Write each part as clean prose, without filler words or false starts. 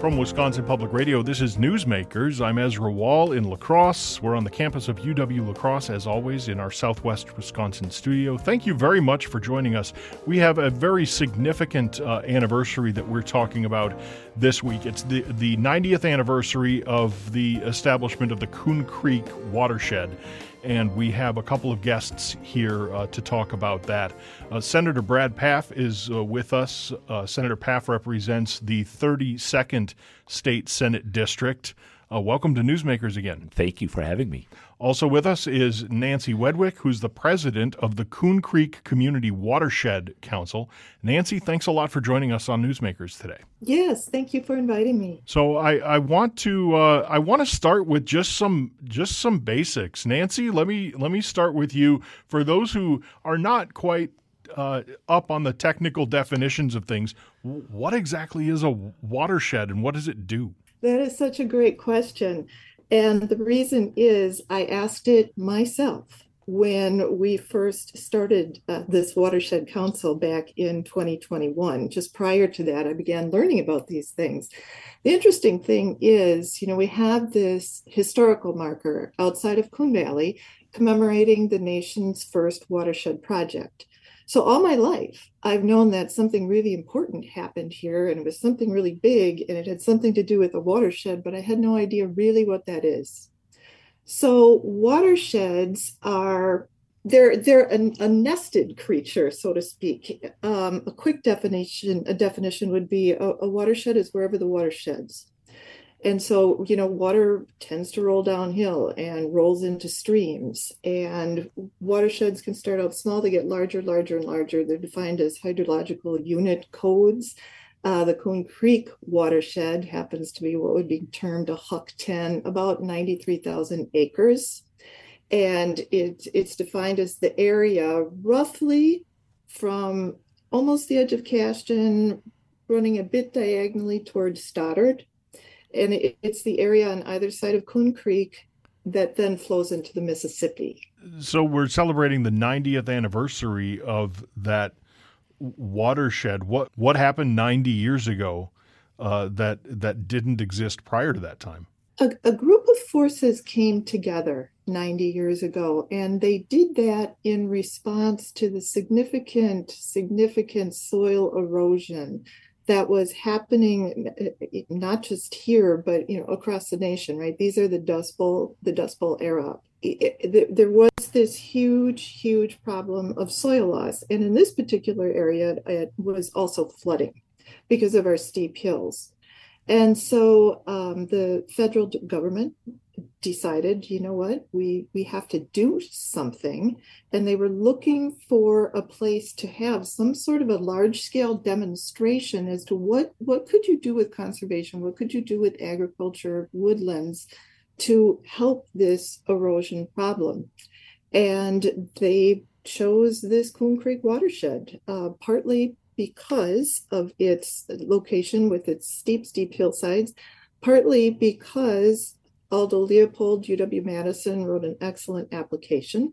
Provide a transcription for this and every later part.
From Wisconsin Public Radio, this is Newsmakers. I'm Ezra Wall in La Crosse. We're on the campus of UW La Crosse, as always, in our Southwest Wisconsin studio. Thank you very much for joining us. We have a very significant anniversary that we're talking about this week. It's the 90th anniversary of the establishment of the Coon Creek watershed. And we have a couple of guests here to talk about that. Senator Brad Pfaff is with us. Senator Pfaff represents the 32nd State Senate District. Welcome to Newsmakers again. Thank you for having me. Also with us is Nancy Wedwick, who's the president of the Coon Creek Community Watershed Council. Nancy, thanks a lot for joining us on Newsmakers today. Yes, thank you for inviting me. So I want to start with just some basics. Nancy, let me start with you. For those who are not quite up on the technical definitions of things, what exactly is a watershed and what does it do? That is such a great question. And the reason is I asked it myself when we first started this Watershed Council back in 2021. Just prior to that, I began learning about these things. The interesting thing is, we have this historical marker outside of Coon Valley commemorating the nation's first watershed project. So all my life, I've known that something really important happened here, and it was something really big, and it had something to do with a watershed, but I had no idea really what that is. So watersheds they're a nested creature, so to speak. A quick definition would be a watershed is wherever the water sheds. And so, water tends to roll downhill and rolls into streams. And watersheds can start out small, they get larger, larger, and larger. They're defined as hydrological unit codes. The Coon Creek watershed happens to be what would be termed a Huck 10, about 93,000 acres. And it's defined as the area roughly from almost the edge of Cashton, running a bit diagonally towards Stoddard. And it's the area on either side of Coon Creek that then flows into the Mississippi. So we're celebrating the 90th anniversary of that watershed. What happened 90 years ago that didn't exist prior to that time? A group of forces came together 90 years ago, and they did that in response to the significant soil erosion that was happening not just here, but across the nation, right? These are the Dust Bowl era. There was this huge problem of soil loss, and in this particular area, it was also flooding because of our steep hills. And so the federal government decided, we have to do something. And they were looking for a place to have some sort of a large-scale demonstration as to what could you do with conservation, what could you do with agriculture, woodlands, to help this erosion problem. And they chose this Coon Creek watershed, partly because of its location with its steep hillsides, partly because Aldo Leopold, UW-Madison, wrote an excellent application.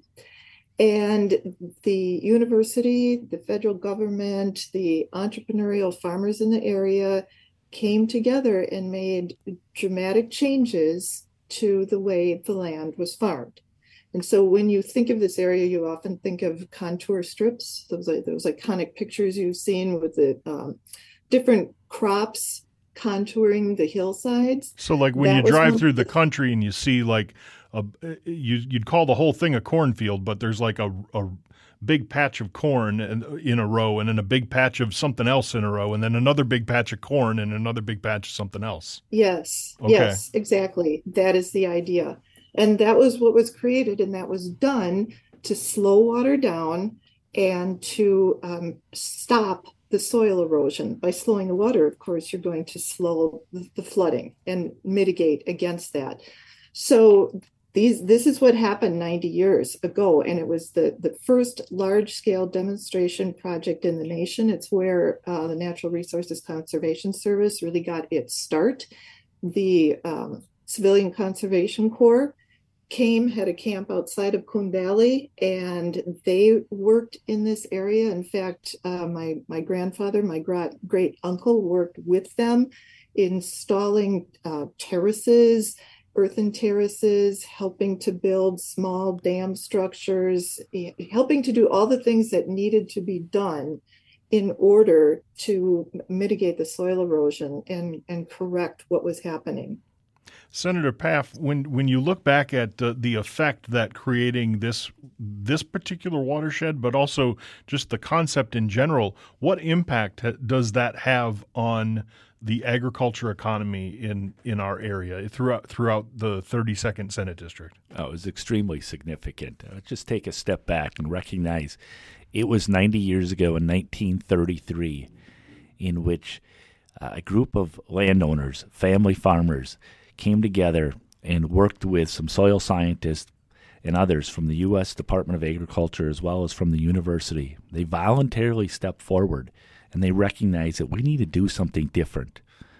And the university, the federal government, the entrepreneurial farmers in the area came together and made dramatic changes to the way the land was farmed. And so when you think of this area, you often think of contour strips, those iconic pictures you've seen with the different crops contouring the hillsides. So like when you drive through the country and you see you'd call the whole thing a cornfield, but there's like a big patch of corn in a row, and then a big patch of something else in a row, and then another big patch of corn and another big patch of something else. Yes, okay. Yes, exactly. That is the idea. And that was what was created, and that was done to slow water down and to stop the soil erosion. By slowing the water, of course, you're going to slow the flooding and mitigate against that. So this is what happened 90 years ago, and it was the first large-scale demonstration project in the nation. It's where the Natural Resources Conservation Service really got its start. The Civilian Conservation Corps had a camp outside of Coon Valley, and they worked in this area. In fact, my grandfather, my great uncle, worked with them installing terraces, earthen terraces, helping to build small dam structures, helping to do all the things that needed to be done in order to mitigate the soil erosion and correct what was happening. Senator Paff, when you look back at the effect that creating this particular watershed, but also just the concept in general, what impact does that have on the agriculture economy in our area throughout the 32nd Senate District? Oh, it was extremely significant. Just take a step back and recognize it was 90 years ago in 1933 in which a group of landowners, family farmers, came together and worked with some soil scientists and others from the U.S. Department of Agriculture as well as from the university. They voluntarily stepped forward and they recognized that we need to do something different.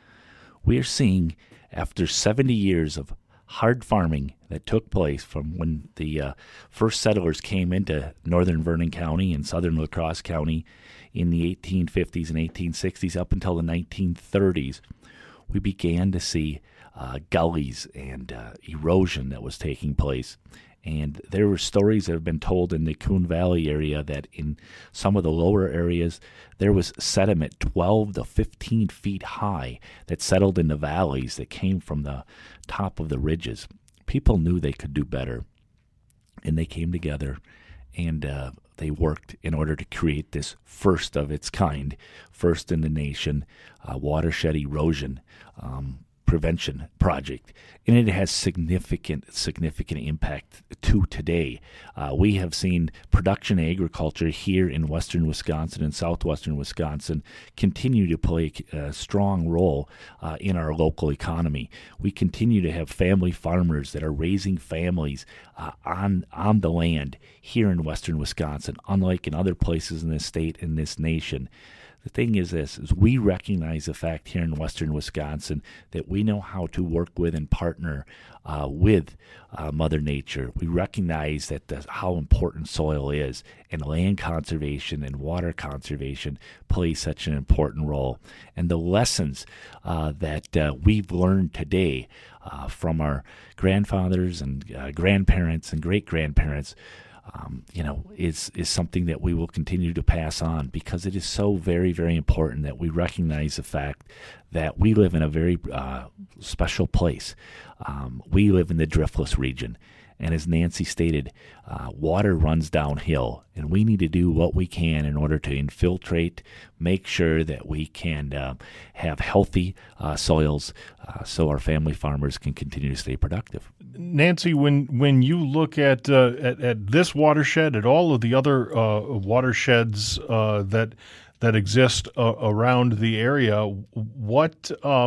We are seeing, after 70 years of hard farming that took place from when the first settlers came into northern Vernon County and southern La Crosse County in the 1850s and 1860s up until the 1930s, we began to see gullies and erosion that was taking place. And there were stories that have been told in the Coon Valley area that in some of the lower areas, there was sediment 12 to 15 feet high that settled in the valleys that came from the top of the ridges. People knew they could do better, and they came together and they worked in order to create this first of its kind, first in the nation, watershed erosion prevention project, and it has significant impact to today. We have seen production agriculture here in western Wisconsin and southwestern Wisconsin continue to play a strong role in our local economy. We continue to have family farmers that are raising families on the land here in western Wisconsin, unlike in other places in this state and this nation. The thing is this, is we recognize the fact here in western Wisconsin that we know how to work with and partner with Mother Nature. We recognize that how important soil is, and land conservation and water conservation play such an important role. And the lessons that we've learned today from our grandfathers and grandparents and great-grandparents is something that we will continue to pass on, because it is so very, very important that we recognize the fact that we live in a very special place. We live in the driftless region. And as Nancy stated, water runs downhill, and we need to do what we can in order to infiltrate, make sure that we can have healthy soils so our family farmers can continue to stay productive. Nancy, when you look at this watershed, at all of the other watersheds that exist around the area, what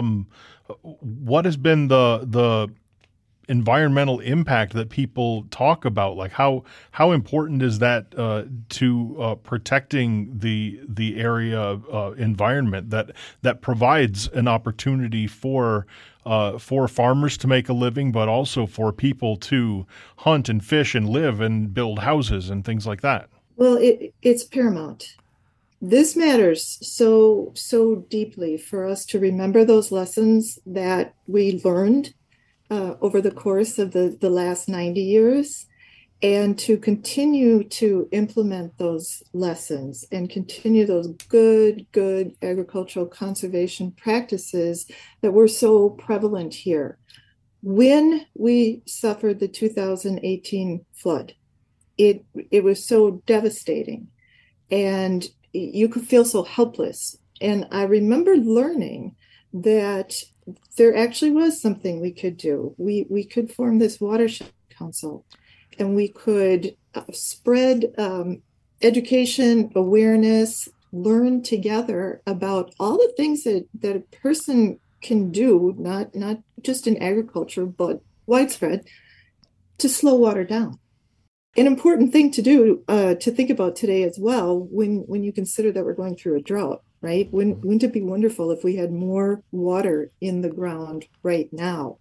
has been the environmental impact that people talk about? Like how important is that to protecting the area environment that provides an opportunity for farmers to make a living, but also for people to hunt and fish and live and build houses and things like that? Well, it's paramount. This matters so deeply for us to remember those lessons that we learned over the course of the last 90 years, and to continue to implement those lessons and continue those good agricultural conservation practices that were so prevalent here. When we suffered the 2018 flood, it was so devastating, and you could feel so helpless. And I remember learning that there actually was something we could do. We could form this watershed council, and we could spread education, awareness, learn together about all the things that a person can do, not just in agriculture, but widespread, to slow water down. An important thing to do, to think about today as well, when you consider that we're going through a drought. Right? Wouldn't it be wonderful if we had more water in the ground right now?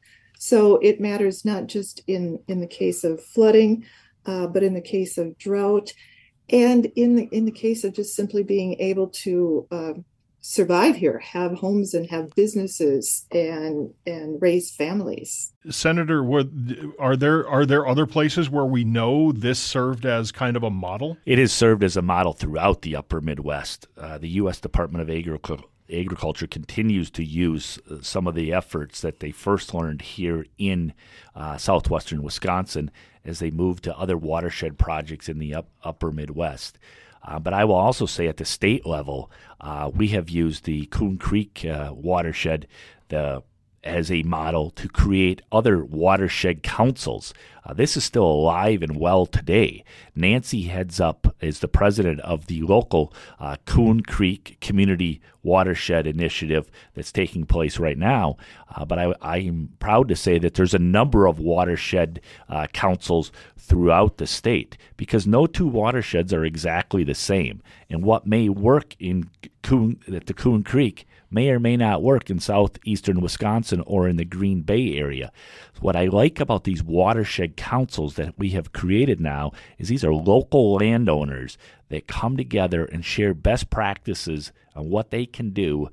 So it matters not just in the case of flooding, but in the case of drought, and in the case of just simply being able to survive here, have homes and have businesses and raise families. Senator, are there other places where we know this served as kind of a model? It has served as a model throughout the upper Midwest. The U.S. Department of Agriculture continues to use some of the efforts that they first learned here in southwestern Wisconsin as they move to other watershed projects in the upper Midwest. But I will also say at the state level, we have used the Coon Creek watershed as a model to create other watershed councils. This is still alive and well today. Nancy heads up is the president of the local Coon Creek Community Watershed Initiative that's taking place right now. But I am proud to say that there's a number of watershed councils throughout the state because no two watersheds are exactly the same. And what may work in the Coon Creek may or may not work in southeastern Wisconsin or in the Green Bay area. What I like about these watershed councils that we have created now is these are local landowners that come together and share best practices on what they can do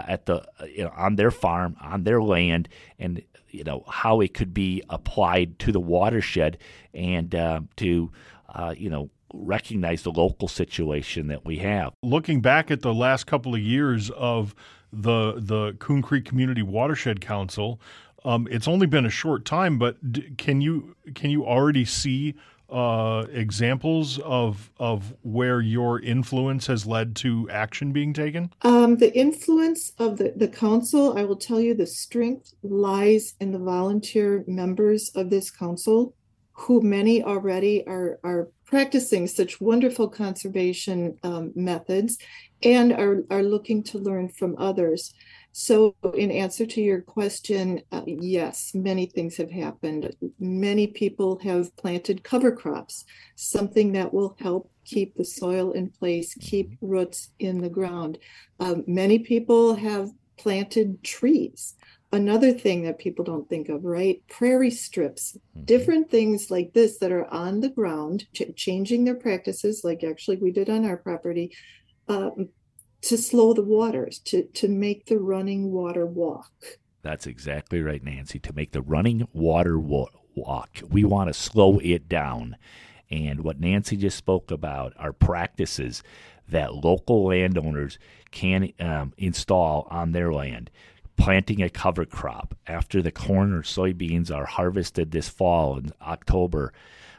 on their farm, on their land, and how it could be applied to the watershed and to recognize the local situation that we have. Looking back at the last couple of years of the Coon Creek Community Watershed Council, it's only been a short time, but can you already see examples of where your influence has led to action being taken? The influence of the council, I will tell you, the strength lies in the volunteer members of this council, who many already are practicing such wonderful conservation methods and are looking to learn from others. So in answer to your question, yes, many things have happened. Many people have planted cover crops, something that will help keep the soil in place, keep roots in the ground. Many people have planted trees. Another thing that people don't think of, right? Prairie strips, different things like this that are on the ground, changing their practices, like actually we did on our property, to slow the waters, to make the running water walk. That's exactly right, Nancy, to make the running water walk. We want to slow it down. And what Nancy just spoke about are practices that local landowners can install on their land. Planting a cover crop after the corn or soybeans are harvested this fall in October,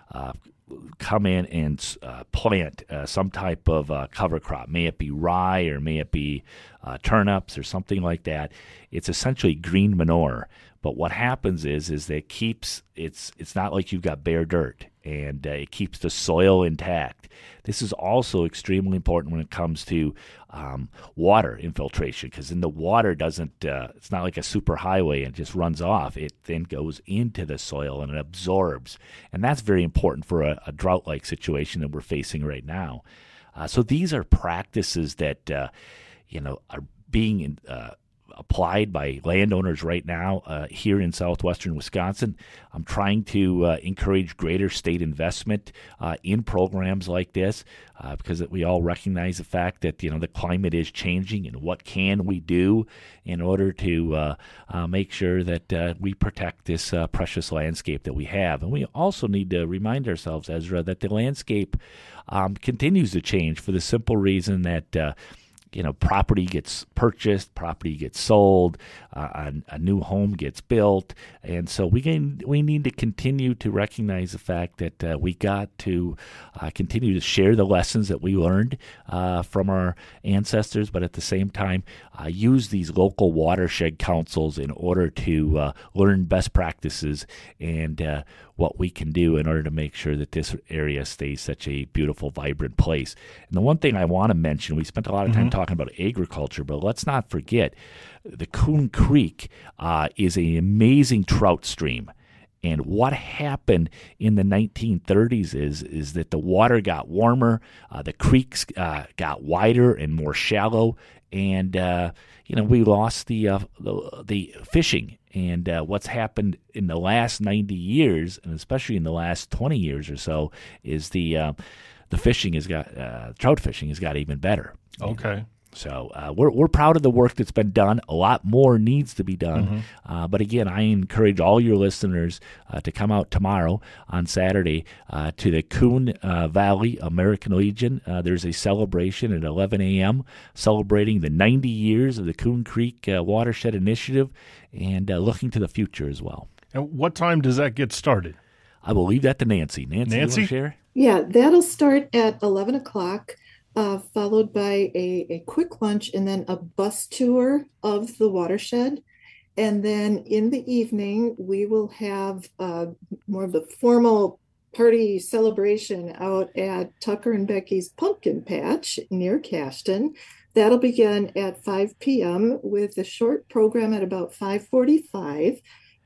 come in and plant some type of cover crop. May it be rye or may it be turnips or something like that. It's essentially green manure. But what happens is that it keeps it's not like you've got bare dirt, and it keeps the soil intact. This is also extremely important when it comes to water infiltration, because then the water doesn't it's not like a superhighway and just runs off. It then goes into the soil and it absorbs, and that's very important for a drought-like situation that we're facing right now. So these are practices that are being applied by landowners right now here in southwestern Wisconsin. I'm trying to encourage greater state investment in programs like this because we all recognize the fact that the climate is changing, and what can we do in order to make sure that we protect this precious landscape that we have. And we also need to remind ourselves, Ezra, that the landscape continues to change for the simple reason that property gets purchased, property gets sold, a new home gets built, and so we need to continue to recognize the fact that we got to continue to share the lessons that we learned from our ancestors, but at the same time use these local watershed councils in order to learn best practices and what we can do in order to make sure that this area stays such a beautiful, vibrant place. And the one thing I want to mention, we spent a lot of time talking about agriculture, but let's not forget the Coon Creek is an amazing trout stream. And what happened in the 1930s is that the water got warmer, the creeks got wider and more shallow, and we lost the fishing. And what's happened in the last 90 years, and especially in the last 20 years or so, is the fishing has got trout fishing has got even better. Okay. So we're proud of the work that's been done. A lot more needs to be done. But again, I encourage all your listeners to come out tomorrow on Saturday to the Coon Valley American Legion. There's a celebration at 11 a.m. celebrating the 90 years of the Coon Creek Watershed Initiative and looking to the future as well. And what time does that get started? I will leave that to Nancy. Nancy, you want to share? Yeah, that'll start at 11 o'clock. Followed by a quick lunch and then a bus tour of the watershed. And then in the evening, we will have more of the formal party celebration out at Tucker and Becky's Pumpkin Patch near Cashton. That'll begin at 5 p.m. with a short program at about 5:45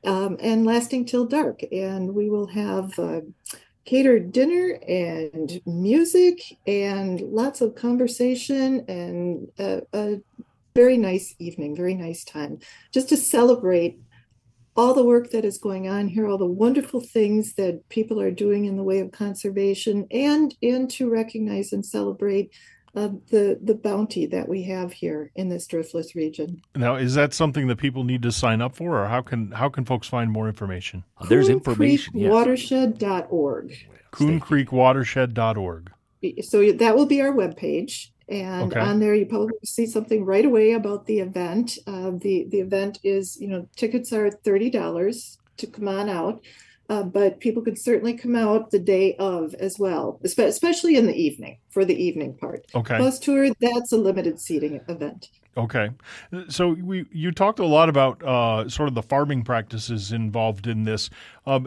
and lasting till dark. And we will have catered dinner and music and lots of conversation and a very nice evening, very nice time, just to celebrate all the work that is going on here, all the wonderful things that people are doing in the way of conservation, and to recognize and celebrate the bounty that we have here in this Driftless region. Now, is that something that people need to sign up for, or how can folks find more information? There's information. CoonCreekWatershed.org. CoonCreekWatershed.org. So that will be our webpage. And on there, you probably see something right away about the event. The event is, tickets are $30 to come on out. But people could certainly come out the day of as well, especially in the evening for the evening part. Okay. Bus tour, that's a limited seating event. Okay. So you talked a lot about sort of the farming practices involved in this. Are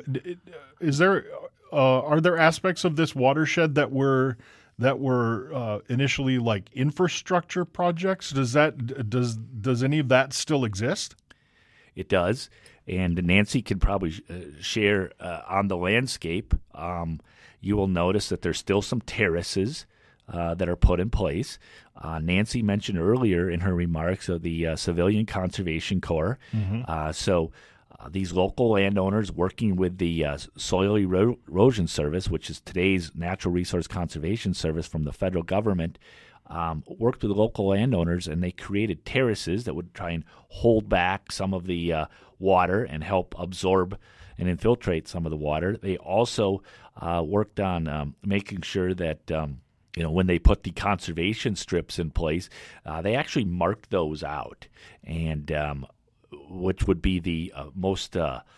there aspects of this watershed that were initially like infrastructure projects? Does any of that still exist? It does. And Nancy can probably share on the landscape. You will notice that there's still some terraces that are put in place. Nancy mentioned earlier in her remarks of the Civilian Conservation Corps. So these local landowners working with the Soil Erosion Service, which is today's Natural Resource Conservation Service from the federal government, worked with local landowners, and they created terraces that would try and hold back some of the water and help absorb and infiltrate some of the water. They also worked on making sure that when they put the conservation strips in place, they actually marked those out, and which would be the most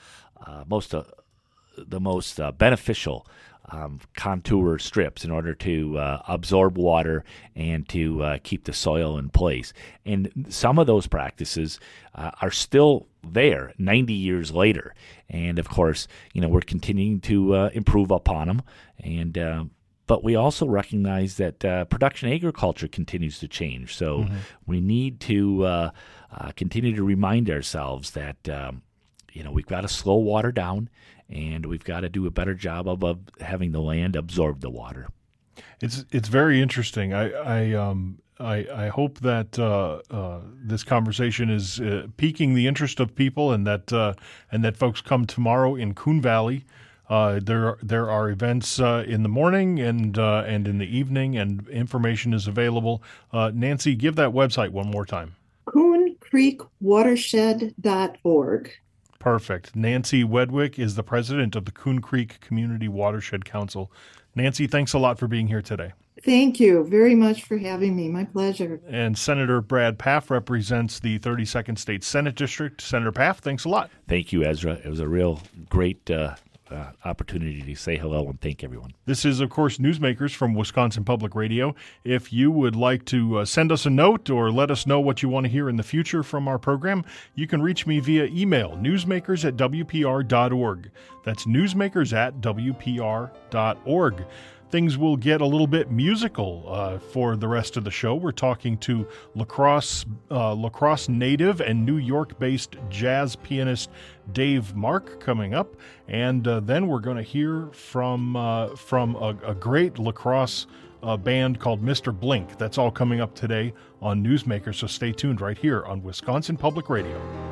beneficial contour strips in order to absorb water and to keep the soil in place. And some of those practices are still there 90 years later. And of course, we're continuing to improve upon them. And but we also recognize that production agriculture continues to change. So we need to continue to remind ourselves that we've got to slow water down, and we've got to do a better job of having the land absorb the water. It's very interesting. I hope that this conversation is piquing the interest of people, and that folks come tomorrow in Coon Valley. There are events in the morning and in the evening, and information is available. Nancy, give that website one more time. CoonCreekWatershed.org. Perfect. Nancy Wedwick is the president of the Coon Creek Community Watershed Council. Nancy, thanks a lot for being here today. Thank you very much for having me. My pleasure. And Senator Brad Pfaff represents the 32nd State Senate District. Senator Pfaff, thanks a lot. Thank you, Ezra. It was a real great opportunity to say hello and thank everyone. This is, of course, Newsmakers from Wisconsin Public Radio. If you would like to send us a note or let us know what you want to hear in the future from our program, you can reach me via email, newsmakers@wpr.org. That's newsmakers@wpr.org. things will get a little bit musical for the rest of the show. We're talking to La Crosse native and New York-based jazz pianist Dave Mark coming up, and then we're going to hear from a great La Crosse band called Mr. Blink. That's all coming up today on Newsmakers, so stay tuned right here on Wisconsin Public Radio.